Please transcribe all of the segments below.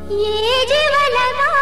ये जीवन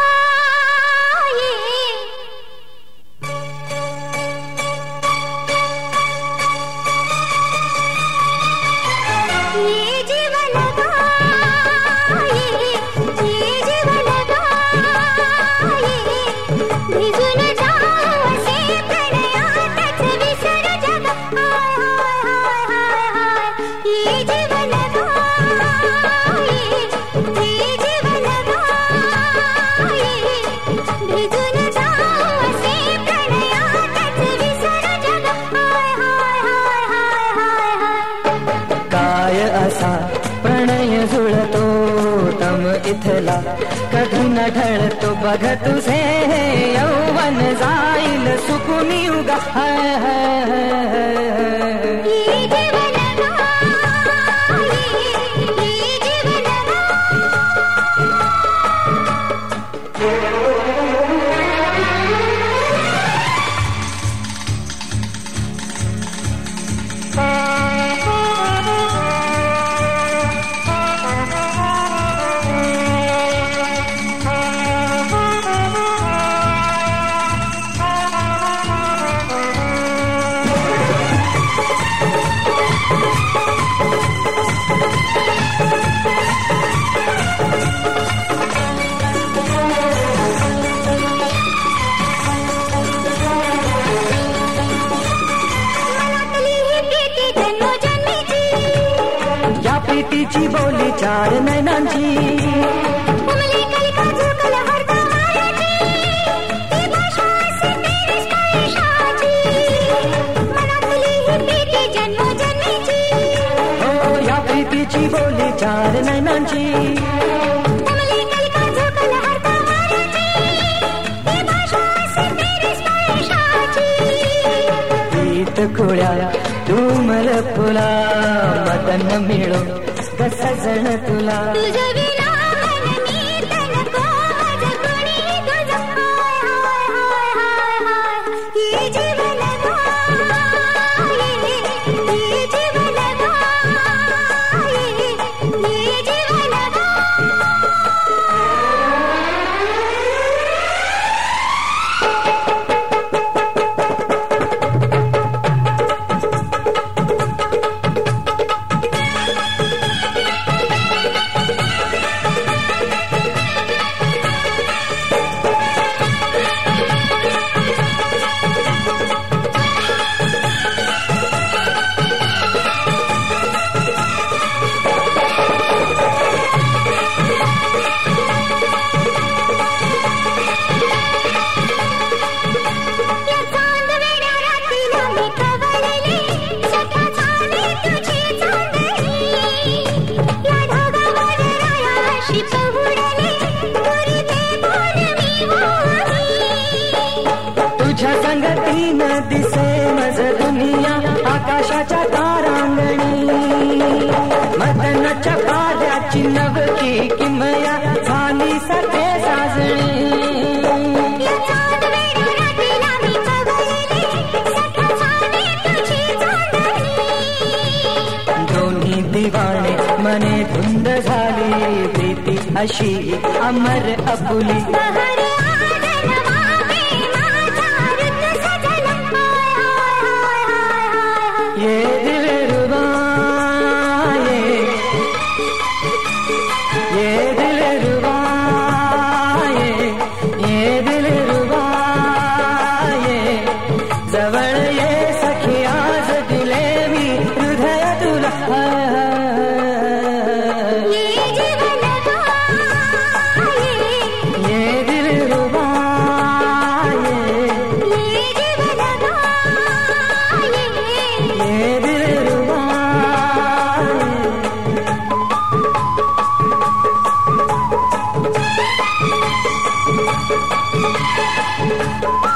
प्रणय जुळतो तम इथला कधी न ढळतो बघ तुझे यौवन जाईल सुकुनी उगा प्रीतीची बोली चार नैनांची हो या प्रीतीची बोली चार नैनांची गीत खुळ्या तू मला फुला मदन मिळो सजण तुला तुझ्या संगतीन दिसे मज दुनिया आकाशाच्या तारांगणी मदनाच्या पाद्याची नवकी किमया झाली सखे साजणी दोन्ही दिवाणे मने धुंद झाली प्रीती अशी अमर अपुली ये दिल रुबा ये दिल रुबा ये दिल रुबा जवळ ये सखी आज दिले मी हृदय तुला ये दिल रुबा ये दिल रुबा ये